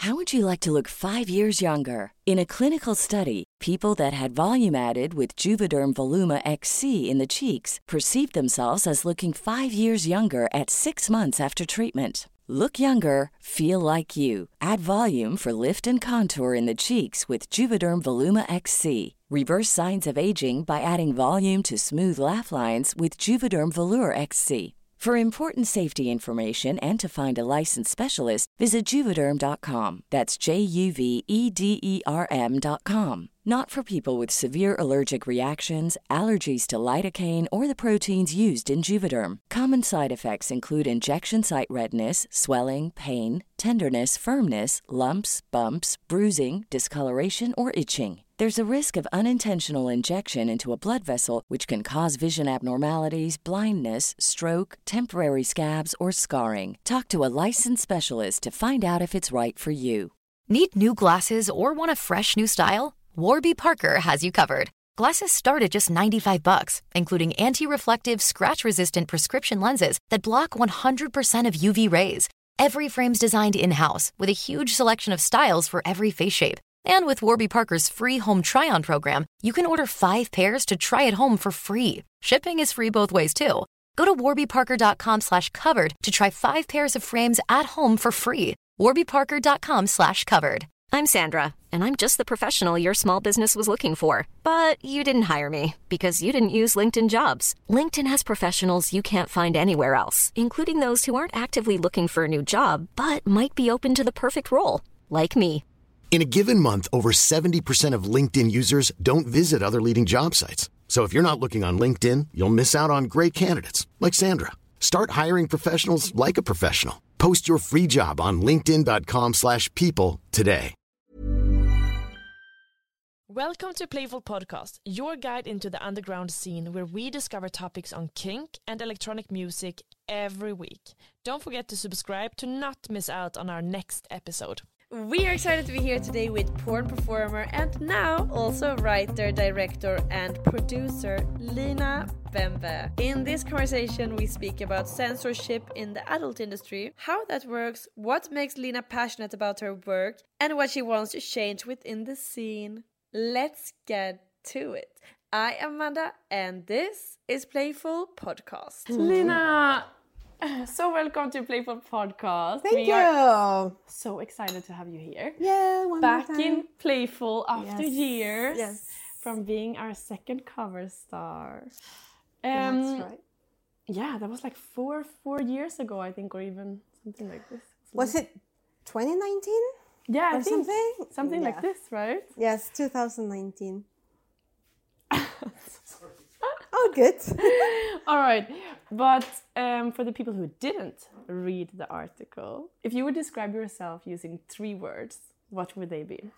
How would you like to look 5 years younger? In a clinical study, people that had volume added with Juvederm Voluma XC in the cheeks perceived themselves as looking 5 years younger at 6 months after treatment. Look younger, feel like you. Add volume for lift and contour in the cheeks with Juvederm Voluma XC. Reverse signs of aging by adding volume to smooth laugh lines with Juvederm Volure XC. For important safety information and to find a licensed specialist, visit Juvederm.com. That's JUVEDERM.com. Not for people with severe allergic reactions, allergies to lidocaine, or the proteins used in Juvederm. Common side effects include injection site redness, swelling, pain, tenderness, firmness, lumps, bumps, bruising, discoloration, or itching. There's a risk of unintentional injection into a blood vessel, which can cause vision abnormalities, blindness, stroke, temporary scabs, or scarring. Talk to a licensed specialist to find out if it's right for you. Need new glasses or want a fresh new style? Warby Parker has you covered. Glasses start at just $95, including anti-reflective, scratch-resistant prescription lenses that block 100% of UV rays. Every frame's designed in-house with a huge selection of styles for every face shape. And with Warby Parker's free home try-on program, you can order 5 pairs to try at home for free. Shipping is free both ways, too. Go to warbyparker.com/covered to try 5 pairs of frames at home for free. warbyparker.com/covered. I'm Sandra, and I'm just the professional your small business was looking for. But you didn't hire me because you didn't use LinkedIn Jobs. LinkedIn has professionals you can't find anywhere else, including those who aren't actively looking for a new job, but might be open to the perfect role, like me. In a given month, over 70% of LinkedIn users don't visit other leading job sites. So if you're not looking on LinkedIn, you'll miss out on great candidates like Sandra. Start hiring professionals like a professional. Post your free job on linkedin.com/people today. Welcome to Playful Podcast, your guide into the underground scene where we discover topics on kink and electronic music every week. Don't forget to subscribe to not miss out on our next episode. We are excited to be here today with porn performer and now also writer, director and producer Lina Bembe. In this conversation we speak about censorship in the adult industry, how that works, what makes Lina passionate about her work and what she wants to change within the scene. Let's get to it. I am Amanda and this is Playful Podcast. Lina, so welcome to Playful Podcast. Thank you. Are so excited to have you here. Yeah, back more time. in Playful after years. Yes. From being our second cover star. That's right. Yeah, that was like four years ago, I think, or even something like this. Was it 2019? Yeah, I think something Yeah. like this, right? Yes, 2019. Oh, good. All right, but for the people who didn't read the article, if you would describe yourself using 3 words, what would they be?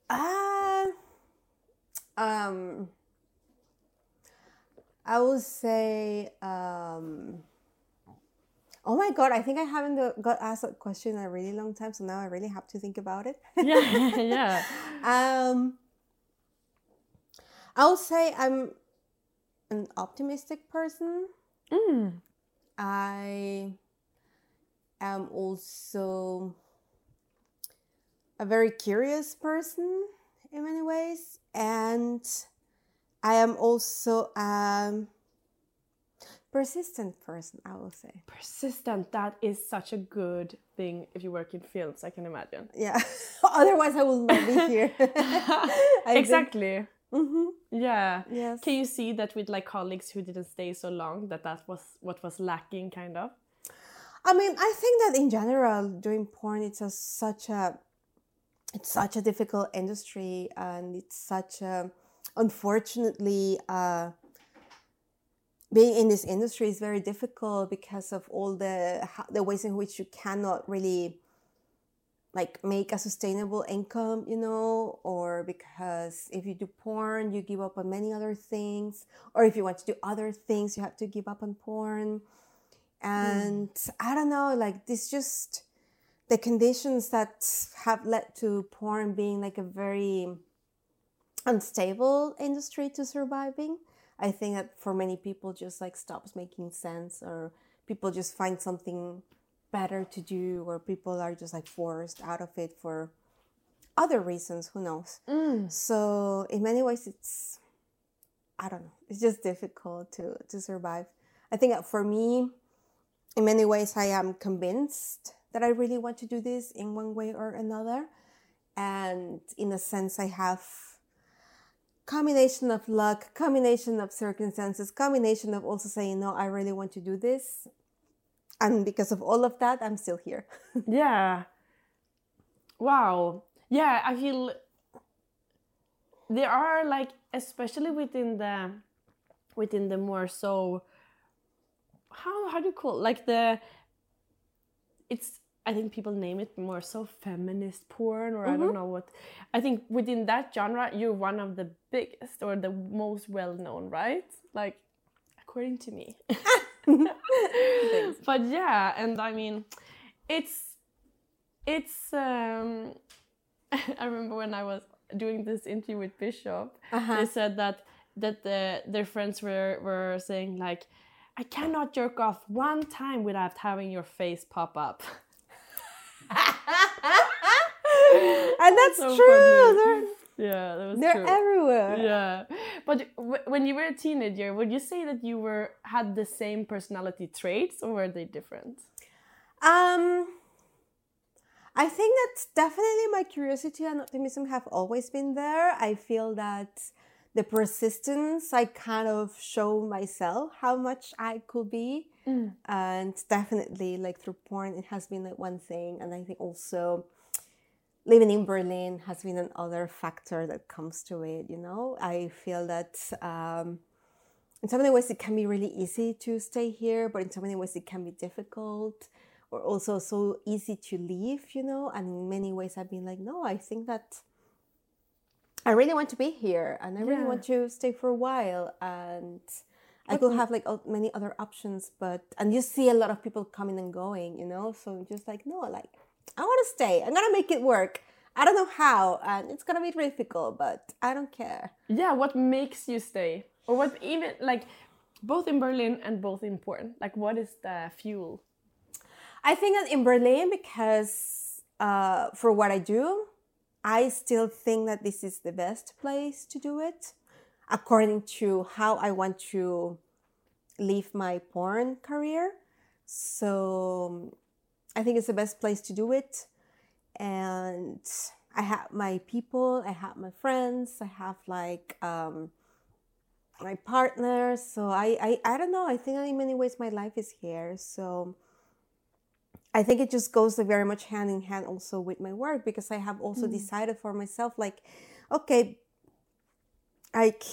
I would say, oh my God, I think I haven't got asked that question in a really long time, so now I really have to think about it. Yeah. I would say I'm an optimistic person. I am also a very curious person in many ways, and I am also a persistent person, I will say. Persistent, that is such a good thing if you work in films, I can imagine. Yeah, otherwise I will not be here. Exactly. Mm-hmm. Yeah. Yes. Can you see that with like colleagues who didn't stay so long, that was what was lacking, kind of? I mean, I think that in general, doing porn, it's such a difficult industry, and it's such a, unfortunately, being in this industry is very difficult because of all the ways in which you cannot really like make a sustainable income, you know, or because if you do porn, you give up on many other things, or if you want to do other things, you have to give up on porn. And I don't know, like this just the conditions that have led to porn being like a very unstable industry to surviving. I think that for many people just like stops making sense, or people just find something better to do, or people are just like forced out of it for other reasons, who knows. So in many ways it's, I don't know, it's just difficult to survive. I think that for me, in many ways, I am convinced that I really want to do this in one way or another. And in a sense, I have combination of luck, combination of circumstances, combination of also saying, no, I really want to do this. And because of all of that, I'm still here. Yeah. Wow. Yeah, I feel there are like, especially within the more so, how do you call it? Like it's, I think people name it more so feminist porn, or I don't know what. I think within that genre, you're one of the biggest or the most well-known, right? Like, according to me. But yeah, and I mean, it's I remember when I was doing this interview with Bishop, they said that their friends were saying like, I cannot jerk off one time without having your face pop up. And that's so true. They're true. Everywhere. Yeah, but when you were a teenager, would you say that you had the same personality traits, or were they different? I think that definitely my curiosity and optimism have always been there. I feel that the persistence, I kind of show myself how much I could be. And definitely like through porn, it has been like one thing. And I think also living in Berlin has been another factor that comes to it, you know. I feel that in so many ways it can be really easy to stay here, but in so many ways it can be difficult, or also so easy to leave, you know. And in many ways I've been like, no, I think that I really want to be here and I really want to stay for a while. And I could have like many other options, and you see a lot of people coming and going, you know. So just like, no, like, I want to stay. I'm going to make it work. I don't know how, and it's going to be difficult, but I don't care. Yeah, what makes you stay? Or what even, like, both in Berlin and both in porn? Like, what is the fuel? I think that in Berlin, because for what I do, I still think that this is the best place to do it, according to how I want to live my porn career. So I think it's the best place to do it. And I have my people, I have my friends, I have like my partner. So I don't know, I think in many ways my life is here. So I think it just goes very much hand in hand also with my work, because I have also decided for myself, like, okay, like,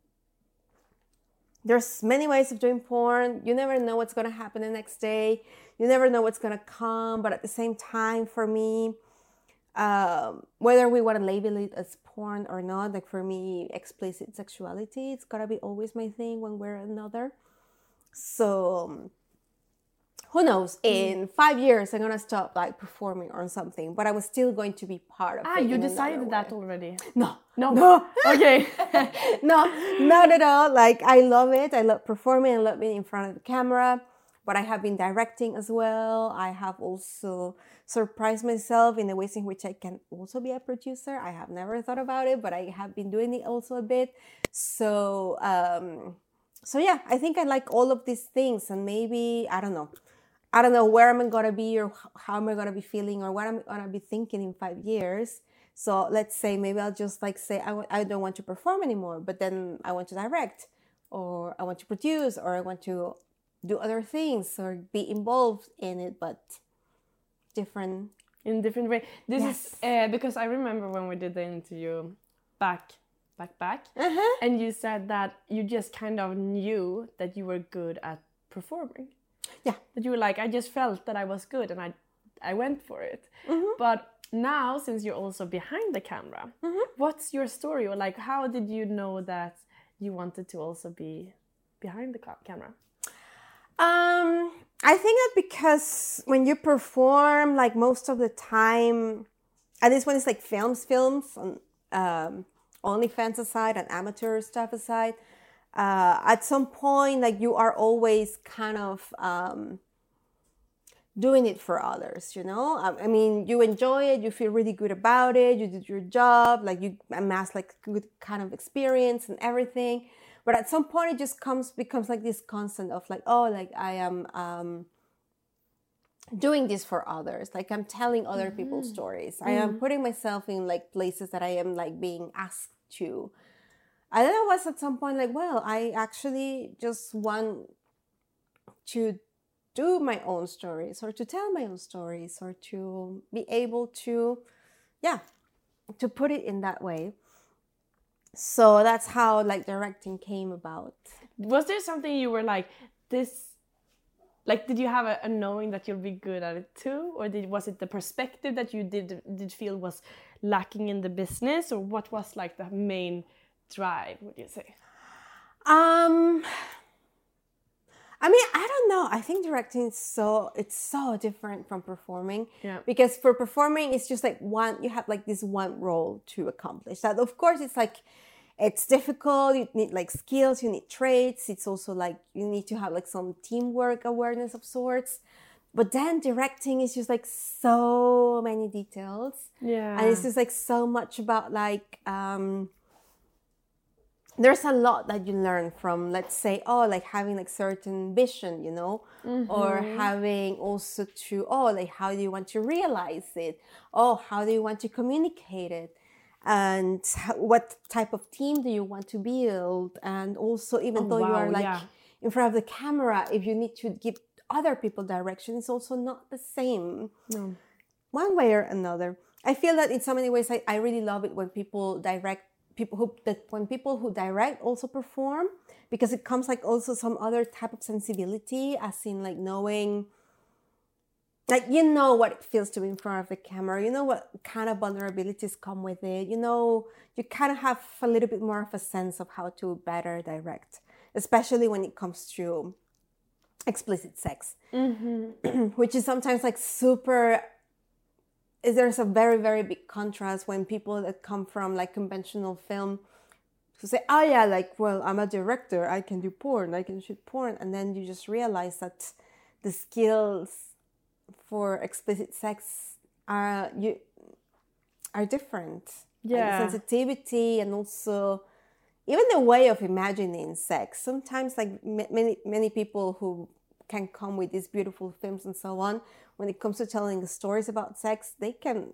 there's many ways of doing porn. You never know what's going to happen the next day. You never know what's going to come. But at the same time, for me, whether we want to label it as porn or not, like for me, explicit sexuality, it's got to be always my thing one way or another. So who knows, in 5 years, I'm going to stop like performing or something, but I was still going to be part of it. You decided that already? No. Okay. No, not at all. Like, I love it. I love performing. I love being in front of the camera, but I have been directing as well. I have also surprised myself in the ways in which I can also be a producer. I have never thought about it, but I have been doing it also a bit. So yeah, I think I like all of these things, and maybe, I don't know where I'm going to be, or how am I going to be feeling, or what I'm going to be thinking in 5 years. So let's say maybe I'll just like say, I don't want to perform anymore, but then I want to direct, or I want to produce, or I want to do other things, or be involved in it, but different. In different way. This is because I remember when we did the interview back, and you said that you just kind of knew that you were good at performing. Yeah. That you were like, I just felt that I was good, and I went for it. But now, since you're also behind the camera, what's your story? Or like, how did you know that you wanted to also be behind the camera? I think that because when you perform, like most of the time, at least when it's like films, and OnlyFans aside and amateur stuff aside, at some point, like, you are always kind of doing it for others, you know? I mean, you enjoy it, you feel really good about it, you did your job, like you amass like good kind of experience and everything. But at some point it just becomes like this constant of like, oh, like I am doing this for others. Like I'm telling other people's stories. I am putting myself in like places that I am like being asked to. And then I was at some point like, well, I actually just want to do my own stories or to tell my own stories or to be able to, to put it in that way. So that's how like directing came about. Was there something you were like, this, like, did you have a knowing that you'll be good at it too? Or was it the perspective that you did feel was lacking in the business? Or what was like the main drive, would you say? I mean, I don't know. I think directing it's so different from performing. Yeah. Because for performing, it's just like you have like this one role to accomplish. That of course it's like, it's difficult. You need like skills, you need traits. It's also like you need to have like some teamwork awareness of sorts. But then directing is just like so many details. Yeah. And it's just like so much about like, there's a lot that you learn from, let's say, like having like certain vision, you know, or having also like how do you want to realize it? How do you want to communicate it? And what type of team do you want to build? And also, even though you are like in front of the camera, if you need to give other people direction, it's also not the same. No. One way or another. I feel that in so many ways, I really love it when people direct. When people who direct also perform, because it comes like also some other type of sensibility, as in like knowing, like you know what it feels to be in front of the camera, you know what kind of vulnerabilities come with it, you know, you kind of have a little bit more of a sense of how to better direct, especially when it comes to explicit sex, which is sometimes like super. There's a very, very big contrast when people that come from like conventional film who say, oh yeah, like, well, I'm a director, I can do porn, I can shoot porn. And then you just realize that the skills for explicit sex are different. Yeah. Like the sensitivity and also even the way of imagining sex. Sometimes like many people who can come with these beautiful films and so on, when it comes to telling stories about sex, they can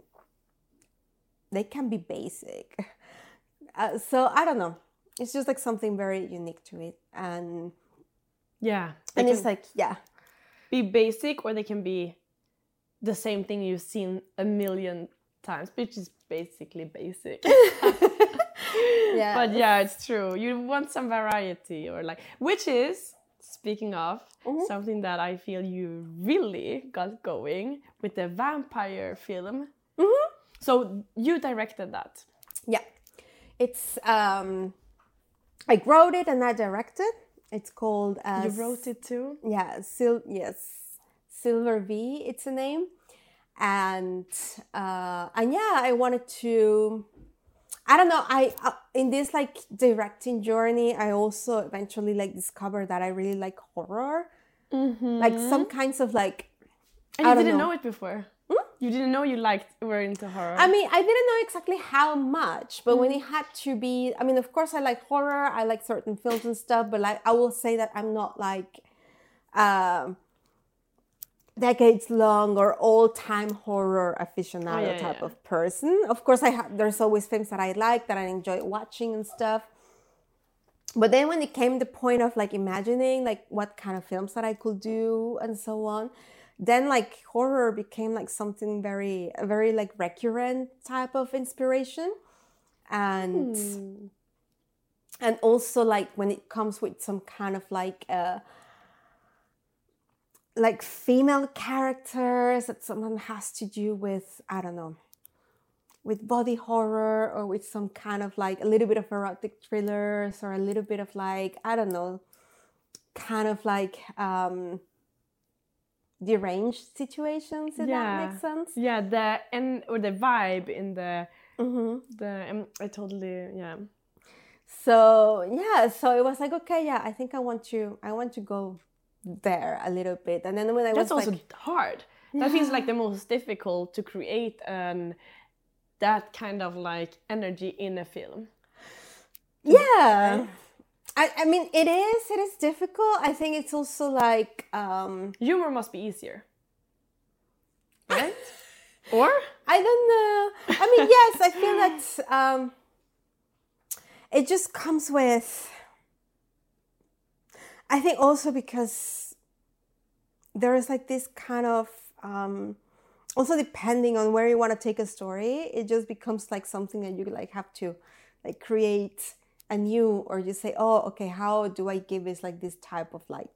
be basic. So I don't know. It's just like something very unique to it, and it's like be basic, or they can be the same thing you've seen a million times, which is basically basic. Yeah. But yeah, it's true. You want some variety, or like, which is. Speaking of, something that I feel you really got going with the vampire film. So you directed that. Yeah. It's, I wrote it and I directed. It's called... you wrote it too? Yeah, Silver V, it's a name. And I wanted to... I don't know, in this like directing journey, I also eventually like discovered that I really like horror. Like some kinds of like, and you didn't know it before? You didn't know you were into horror? I mean, I didn't know exactly how much, but when it had to be, I mean, of course I like horror, I like certain films and stuff, but like, I will say that I'm not like, decades long or all-time horror aficionado type of person. Of course, there's always films that I like, that I enjoy watching and stuff. But then when it came to the point of like imagining like what kind of films that I could do and so on, then like horror became like something very like recurrent type of inspiration. And also like when it comes with some kind of like female characters that someone has to do with, I don't know, with body horror, or with some kind of like a little bit of erotic thrillers, or a little bit of like, I don't know, kind of like deranged situations, if that makes sense. Yeah, the vibe in the I totally, So it was like, okay, I think I want to go there a little bit. And then when I that's was also hard. That feels like the most difficult to create that kind of like energy in a film. Yeah. I mean, it is difficult. I think it's also like... humor must be easier. Right? Or? I don't know. I mean, yes, I feel that it just comes with... I think also because there is like this kind of... also depending on where you want to take a story, it just becomes like something that you like have to like create anew, or just say, oh, okay, how do I give this like this type of like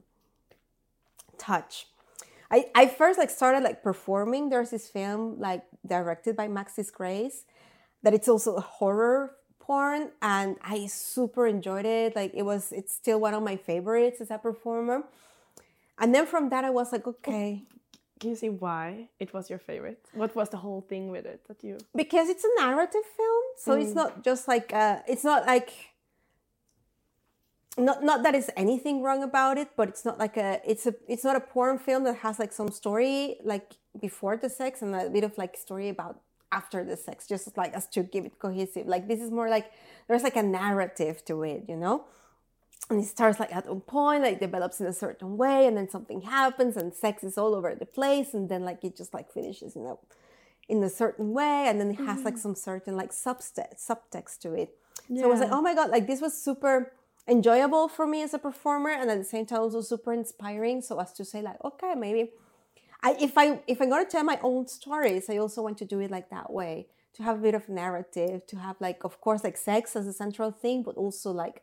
touch? I first like started like performing. There's this film like directed by Maxis Grace that it's also a horror porn, and I super enjoyed it. Like it's still one of my favorites as a performer. And then from that I was like, okay. Can you see why it was your favorite? What was the whole thing with it that you... Because it's a narrative film, so it's not just like it's not like not that there's anything wrong about it, but it's not like it's not a porn film that has like some story like before the sex and a bit of like story about after the sex, just like as to give it cohesive. Like this is more like there's like a narrative to it, you know? And it starts like at one point, like develops in a certain way, and then something happens and sex is all over the place, and then like it just like finishes, you know, in a certain way, and then it has like some certain like subtext to it. Yeah. So I was like, oh my God, like this was super enjoyable for me as a performer, and at the same time also super inspiring. So as to say like, okay, maybe if I'm gonna tell my own stories, I also want to do it like that way, to have a bit of narrative, to have like, of course, like sex as a central thing, but also like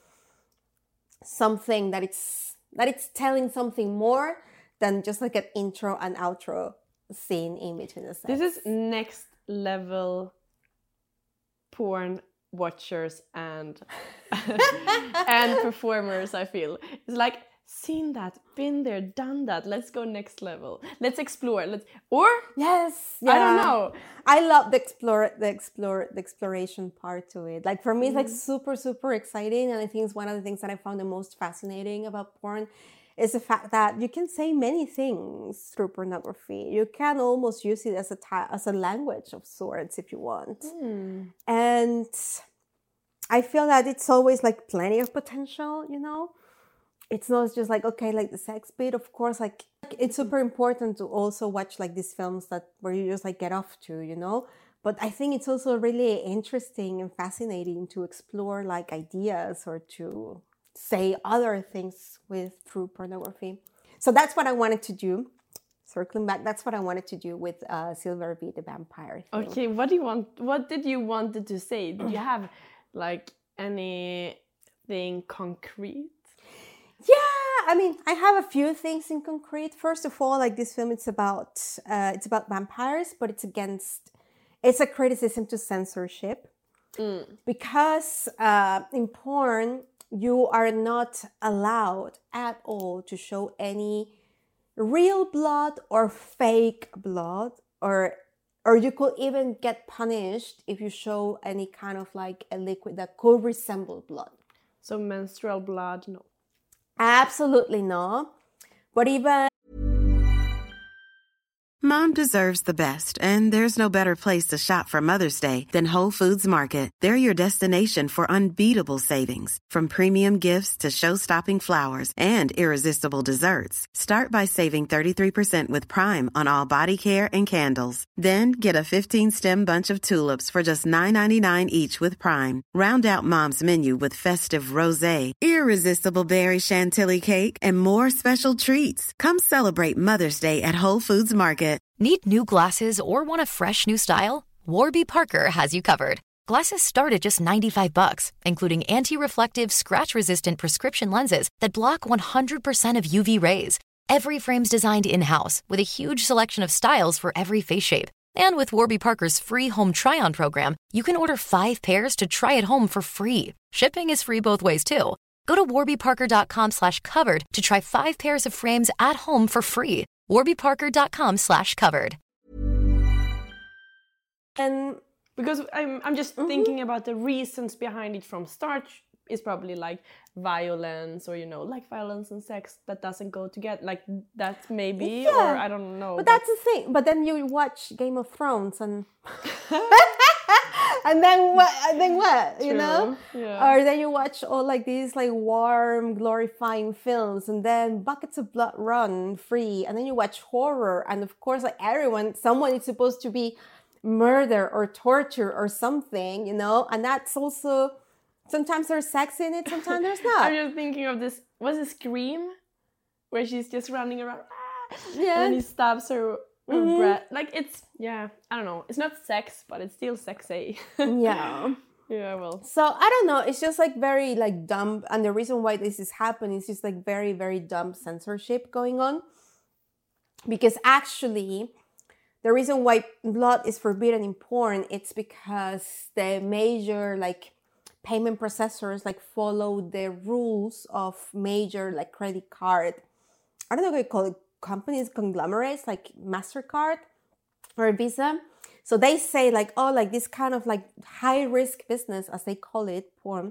something that it's telling something more than just like an intro and outro scene in between the sex. This is next level porn watchers and and performers, I feel. It's like, seen that, been there, done that. Let's go next level. Let's explore. Yes. Yeah. I don't know. I love the exploration part to it. Like for me, it's like super, super exciting. And I think it's one of the things that I found the most fascinating about porn is the fact that you can say many things through pornography. You can almost use it as a language of sorts if you want. And I feel that it's always like plenty of potential, you know? It's not just like, okay, like the sex bit, of course, like it's super important to also watch like these films where you just like get off to, you know? But I think it's also really interesting and fascinating to explore like ideas or to say other things through pornography. So that's what I wanted to do. Circling back, that's what I wanted to do with Silver V, the vampire thing. Okay, what did you wanted to say? Did you have like anything concrete? Yeah, I mean, I have a few things in concrete. First of all, like this film, it's about vampires, but it's a criticism to censorship. Because in porn, you are not allowed at all to show any real blood or fake blood, or you could even get punished if you show any kind of like a liquid that could resemble blood. So menstrual blood, no. Absolutely not. But even... Mom deserves the best, and there's no better place to shop for Mother's Day than Whole Foods Market. They're your destination for unbeatable savings, from premium gifts to show-stopping flowers and irresistible desserts. Start by saving 33% with Prime on all body care and candles. Then get a 15-stem bunch of tulips for just $9.99 each with Prime. Round out Mom's menu with festive rosé, irresistible berry chantilly cake, and more special treats. Come celebrate Mother's Day at Whole Foods Market. Need new glasses or want a fresh new style? Warby Parker has you covered. Glasses start at just $95, including anti-reflective, scratch-resistant prescription lenses that block 100% of UV rays. Every frame's designed in-house with a huge selection of styles for every face shape. And with Warby Parker's free home try-on program, you can order 5 pairs to try at home for free. Shipping is free both ways, too. Go to warbyparker.com/covered to try 5 pairs of frames at home for free. warbyparker.com/covered. And because I'm just thinking about the reasons behind it from start is probably like violence, or like violence and sex that doesn't go together. Like that maybe, or I don't know. But that's the thing. But then you watch Game of Thrones and and then what? True. Yeah. Or then you watch all like these like warm, glorifying films, and then buckets of blood run free, and then you watch horror, and of course, like someone is supposed to be murder or torture or something, and that's also sometimes there's sex in it, sometimes there's not. I'm just thinking of this. Was it Scream, where she's just running around, and then he stabs her breath. Like it's I don't know. It's not sex, but it's still sexy. Yeah. Yeah, well. So I don't know. It's just like very like dumb, and the reason why this is happening is just like very, very dumb censorship going on. Because actually, the reason why blood is forbidden in porn, it's because the major like payment processors like follow the rules of major like credit card. I don't know what you call it, companies, conglomerates like MasterCard or Visa. So they say like, oh, like this kind of like high risk business, as they call it, porn,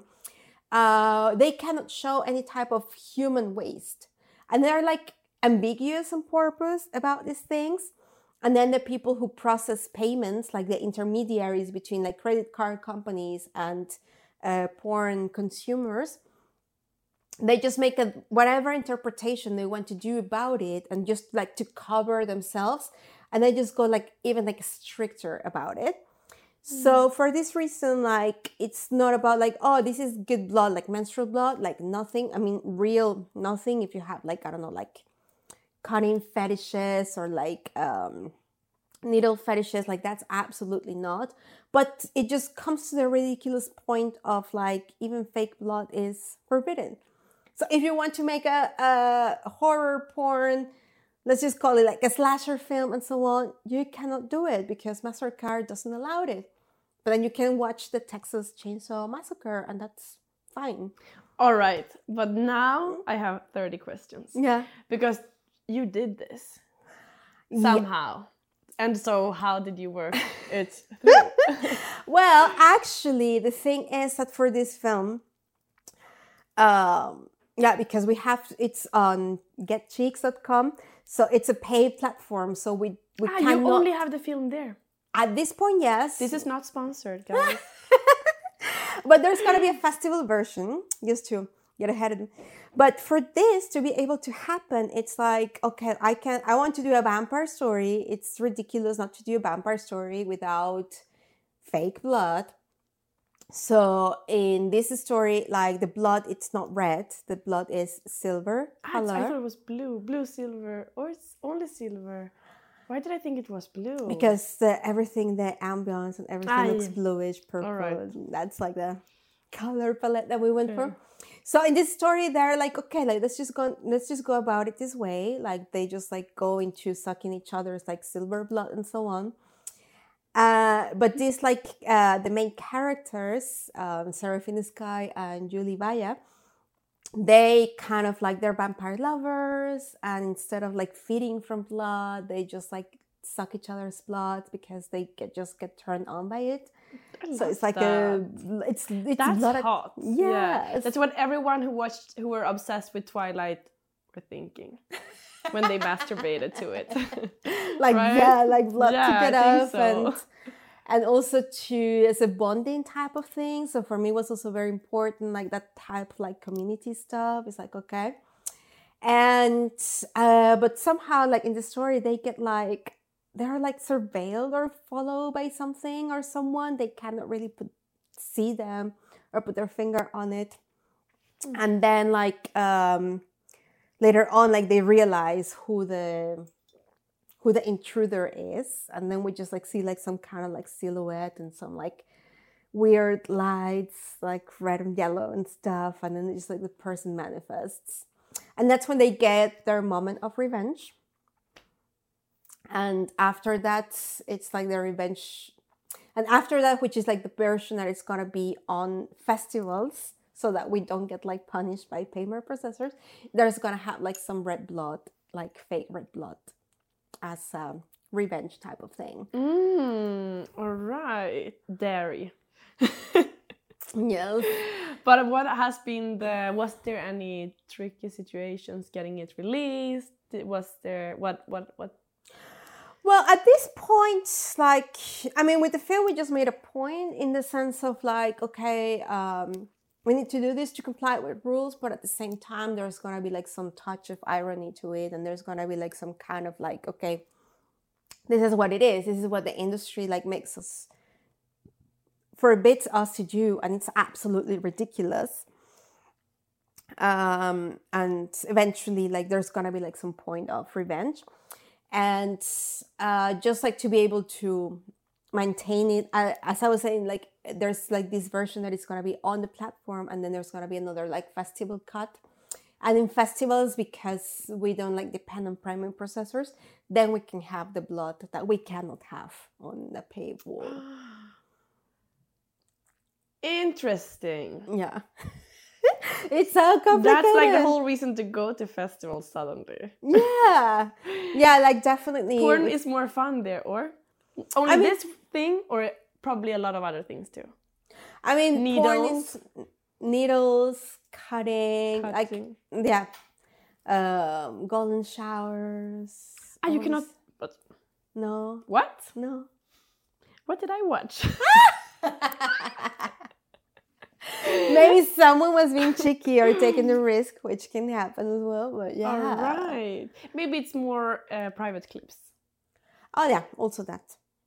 they cannot show any type of human waste. And they're like ambiguous on purpose about these things. And then the people who process payments, like the intermediaries between like credit card companies and porn consumers, they just make whatever interpretation they want to do about it, and just like to cover themselves. And they just go like even like stricter about it. So for this reason, like it's not about like, oh, this is good blood, like menstrual blood, like nothing. I mean, real nothing. If you have like, I don't know, like cutting fetishes or like needle fetishes, like that's absolutely not. But it just comes to the ridiculous point of like even fake blood is forbidden. So if you want to make a horror porn, let's just call it like a slasher film and so on, you cannot do it because MasterCard doesn't allow it. But then you can watch the Texas Chainsaw Massacre, and that's fine. All right, but now I have 30 questions. Yeah. Because you did this somehow. Yeah. And so how did you work it through? Well, actually, the thing is that for this film, because it's on getcheeks.com. So it's a paid platform. So we cannot... You only have the film there. At this point, yes. This is not sponsored, guys. But there's going to be a festival version, just to get ahead of it. But for this to be able to happen, it's like, okay, I want to do a vampire story. It's ridiculous not to do a vampire story without fake blood. So in this story, like the blood, it's not red. The blood is silver color. I thought it was blue, silver, or it's only silver. Why did I think it was blue? Because everything, the ambience and everything looks bluish, purple. Right. That's like the color palette that we went for. So in this story, they're like, okay, like let's just go about it this way. Like they just like go into sucking each other's like silver blood and so on. But this like the main characters, Seraphine Sky and Julie Vaya, they kind of like they're vampire lovers, and instead of like feeding from blood, they just like suck each other's blood because they just get turned on by it. So it's like it's that's hot. Yeah. That's what everyone who were obsessed with Twilight were thinking when they masturbated to it. Like right? like blood to get off, so. and also as a bonding type of thing. So for me, it was also very important, like that type of like community stuff. It's like, okay. And but somehow like in the story, they get like they're like surveilled or followed by something or someone. They cannot really see them or put their finger on it. And then like later on, like they realize who the intruder is, and then we just like see like some kind of like silhouette and some like weird lights, like red and yellow and stuff, and then just like the person manifests, and that's when they get their moment of revenge. And after that, it's like their revenge, and after that, which is like the version that it's gonna be on festivals, so that we don't get like punished by payment processors, there's gonna have like some red blood, like fake red blood, as a revenge type of thing. All right. Dairy. Yes. But what has been was there any tricky situations getting it released? Was there what? Well, at this point, like, I mean, with the film, we just made a point in the sense of like, okay, we need to do this to comply with rules, but at the same time, there's going to be like some touch of irony to it. And there's going to be like some kind of like, okay, this is what it is. This is what the industry like makes us, forbids us to do. And it's absolutely ridiculous. And eventually, like, there's going to be like some point of revenge. And just like to be able to maintain it, as I was saying, like there's like this version that is going to be on the platform, and then there's going to be another like festival cut. And in festivals, because we don't like depend on premium processors, then we can have the blood that we cannot have on the paywall. Interesting. Yeah. It's so complicated. That's like the whole reason to go to festivals suddenly. Yeah. Yeah, like definitely. Porn is more fun there, or only this thing, or probably a lot of other things too. I mean, needles, needles, cutting. Like, yeah, golden showers. You cannot. But no. What? No. What did I watch? Maybe someone was being cheeky or taking the risk, which can happen as well. But yeah. All right. Maybe it's more private clips. Oh yeah, also that.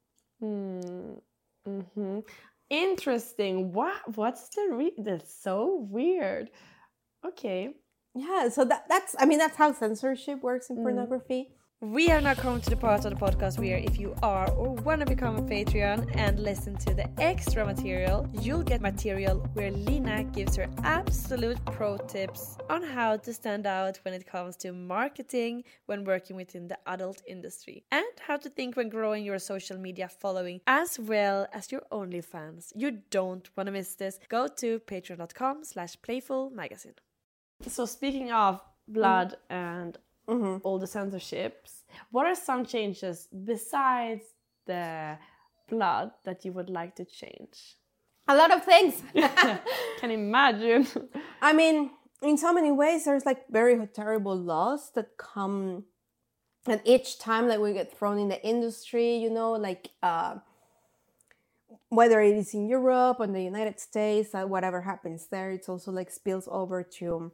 Mm-hmm. Interesting. What's that's so weird. Okay. Yeah. So that's how censorship works in pornography. We have now come to the part of the podcast where if you are or want to become a Patreon and listen to the extra material, you'll get material where Lina gives her absolute pro tips on how to stand out when it comes to marketing when working within the adult industry, and how to think when growing your social media following as well as your OnlyFans. You don't want to miss this. Go to patreon.com/playfulmagazine. So speaking of blood and all the censorships, what are some changes besides the blood that you would like to change? A lot of things. Can imagine. I mean, in so many ways, there's like very terrible laws that come, and each time like we get thrown in the industry, you know, like whether it is in Europe or in the United States, whatever happens there, it's also like spills over to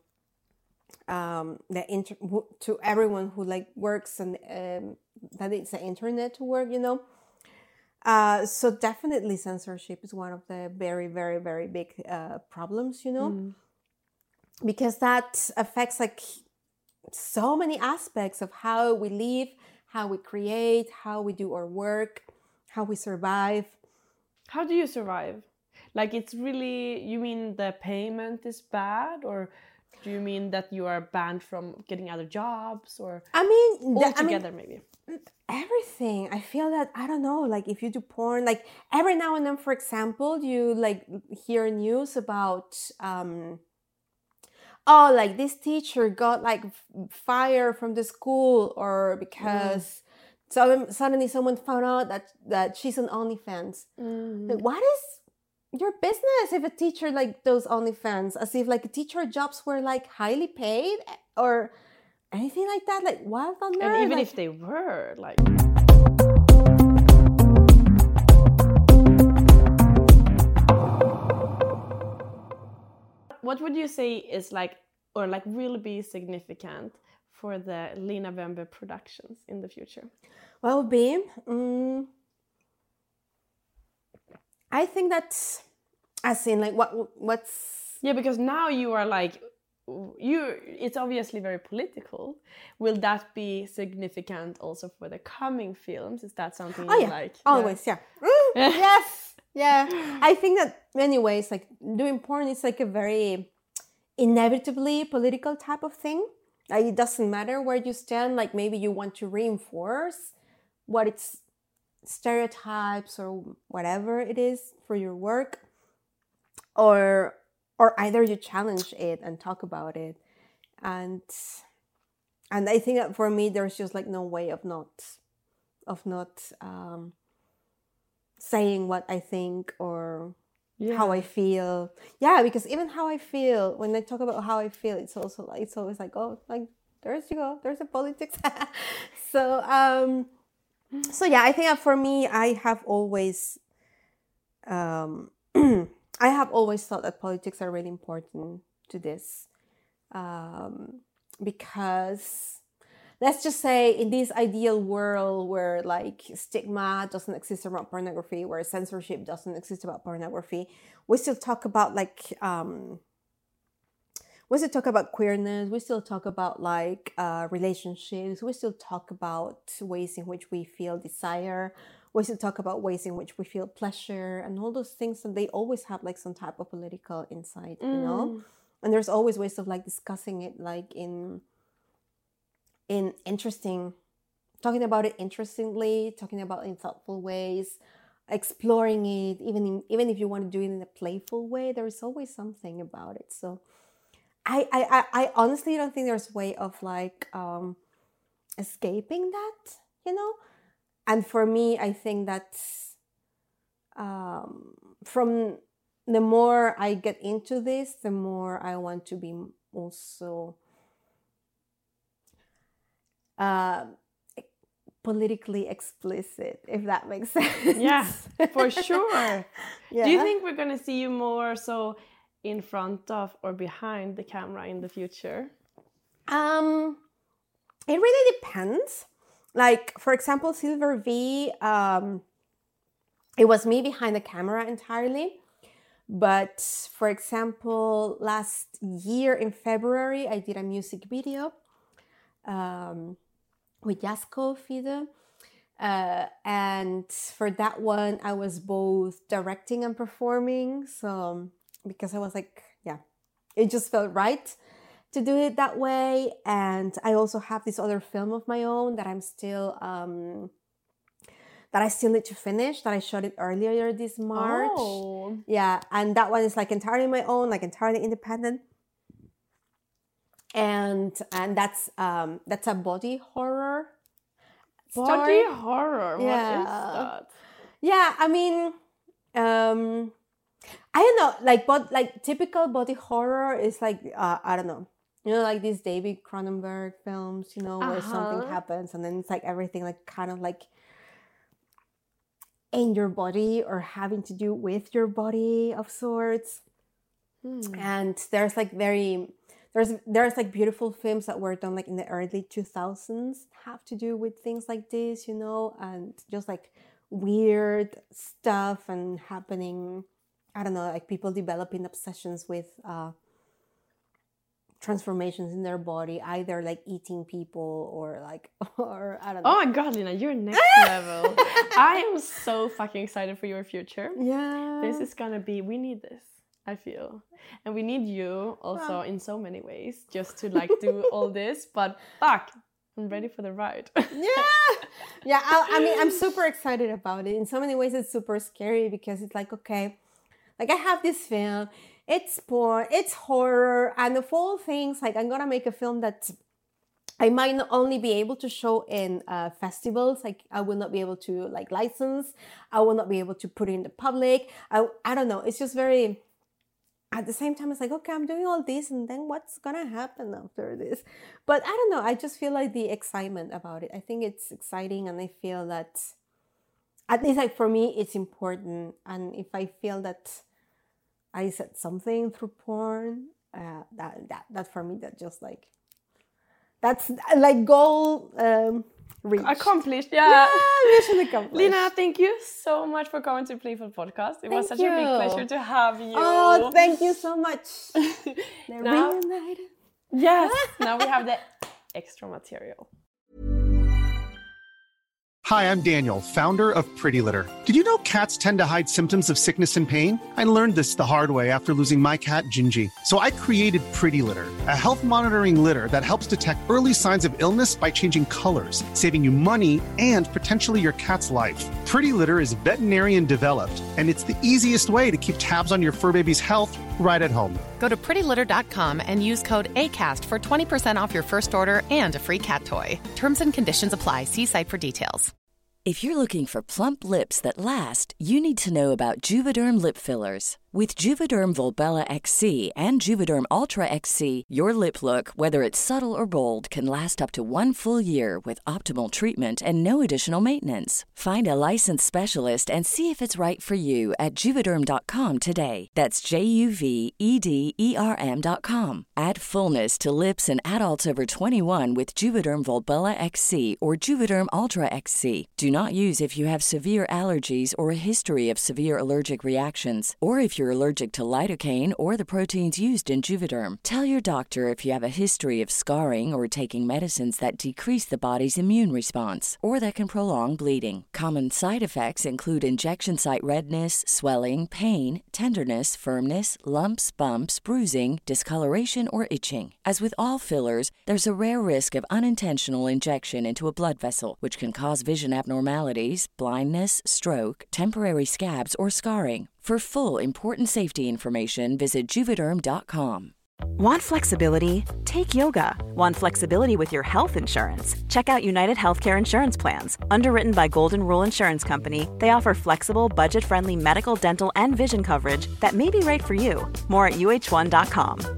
to everyone who like works and that it's the internet to work, you know. So definitely censorship is one of the very, very, very big problems, you know, because that affects like so many aspects of how we live, how we create, how we do our work, how we survive. How do you survive? Like, it's really, you mean the payment is bad, or do you mean that you are banned from getting other jobs, or altogether maybe? Everything. I feel that, I don't know, like if you do porn, like every now and then, for example, you like hear news about, like this teacher got like fired from the school, or because suddenly someone found out that she's on OnlyFans. Like, what is your business if a teacher like does OnlyFans? As if like teacher jobs were like highly paid or anything like that. Like, what on earth? And even like, if they were, like, what would you say is like, or like will be significant for the Lina Wembe productions in the future? What would be? I think that's, as in like what's... Yeah, because now you are like, it's obviously very political. Will that be significant also for the coming films? Is that something you like? Always, yeah. Yes, yeah. I think that many ways, like doing porn is like a very inevitably political type of thing. Like, it doesn't matter where you stand. Like, maybe you want to reinforce what it's stereotypes or whatever it is for your work, or either you challenge it and talk about it, and I think that for me there's just like no way of not saying what I think or how I feel. Yeah, because even how I feel, when I talk about how I feel, it's also like, it's always like, oh, like, there's you go, there's the politics. So yeah, I think that for me, I have always thought that politics are really important to this, because let's just say in this ideal world where like stigma doesn't exist around pornography, where censorship doesn't exist about pornography, we still talk about like we still talk about queerness, we still talk about like relationships, we still talk about ways in which we feel desire, we still talk about ways in which we feel pleasure, and all those things, and they always have like some type of political insight, you know. And there's always ways of like discussing it, like in interesting, talking about it interestingly, talking about it in thoughtful ways, exploring it, even if you want to do it in a playful way, there is always something about it. So I honestly don't think there's a way of like escaping that, you know. And for me, I think that's from the more I get into this, the more I want to be also politically explicit, if that makes sense. Yeah, for sure. Yeah. Do you think we're gonna see you more so in front of or behind the camera in the future? It really depends. Like, for example, Silver V, it was me behind the camera entirely. But for example, last year in February, I did a music video with Jasko Fide. And for that one, I was both directing and performing. So, because I was like, yeah, it just felt right to do it that way. And I also have this other film of my own that I'm still, that I still need to finish, that I shot it earlier this March. Oh. Yeah, and that one is like entirely my own, like entirely independent. And that's a body horror story. Body horror, Yeah. what is that? Yeah, I mean, I don't know, like typical body horror is like, I don't know, you know, like these David Cronenberg films, you know, where something happens and then it's like everything like kind of like in your body or having to do with your body of sorts. And there's like there's like beautiful films that were done like in the early 2000s have to do with things like this, you know, and just like weird stuff and happening. I don't know, like people developing obsessions with transformations in their body, either like eating people or like, or I don't know. Oh my god, Lina, you're next level. I am so fucking excited for your future. Yeah. This is gonna be, we need this, I feel. And we need you also in so many ways, just to like do all this, but fuck, I'm ready for the ride. Yeah, I mean, I'm super excited about it. In so many ways, it's super scary because it's like, okay, like I have this film, it's porn, it's horror, and of all things, like I'm gonna make a film that I might not only be able to show in festivals, like I will not be able to like license, I will not be able to put it in the public. I don't know, it's just very, at the same time, it's like, okay, I'm doing all this and then what's gonna happen after this? But I don't know, I just feel like the excitement about it. I think it's exciting and I feel that, at least like for me, it's important. And if I feel that I said something through porn, that for me, that just like, that's like goal reached. Accomplished, yeah. Mission accomplished. Lina, thank you so much for coming to Playful Podcast. It was such a big pleasure to have you. Oh, thank you so much. Now, reunited. Yes, now we have the extra material. Hi, I'm Daniel, founder of Pretty Litter. Did you know cats tend to hide symptoms of sickness and pain? I learned this the hard way after losing my cat, Gingy. So I created Pretty Litter, a health monitoring litter that helps detect early signs of illness by changing colors, saving you money and potentially your cat's life. Pretty Litter is veterinarian developed, and it's the easiest way to keep tabs on your fur baby's health right at home. Go to prettylitter.com and use code ACAST for 20% off your first order and a free cat toy. Terms and conditions apply. See site for details. If you're looking for plump lips that last, you need to know about Juvederm lip fillers. With Juvederm Volbella XC and Juvederm Ultra XC, your lip look, whether it's subtle or bold, can last up to 1 full year with optimal treatment and no additional maintenance. Find a licensed specialist and see if it's right for you at Juvederm.com today. That's JUVEDERM.com. Add fullness to lips in adults over 21 with Juvederm Volbella XC or Juvederm Ultra XC. Do not use if you have severe allergies or a history of severe allergic reactions, or if you're allergic to lidocaine or the proteins used in Juvederm. Tell your doctor if you have a history of scarring or taking medicines that decrease the body's immune response or that can prolong bleeding. Common side effects include injection site redness, swelling, pain, tenderness, firmness, lumps, bumps, bruising, discoloration, or itching. As with all fillers, there's a rare risk of unintentional injection into a blood vessel, which can cause vision abnormalities, blindness, stroke, temporary scabs, or scarring. For full, important safety information, visit Juvederm.com. Want flexibility? Take yoga. Want flexibility with your health insurance? Check out United Healthcare Insurance Plans. Underwritten by Golden Rule Insurance Company, they offer flexible, budget-friendly medical, dental, and vision coverage that may be right for you. More at UH1.com.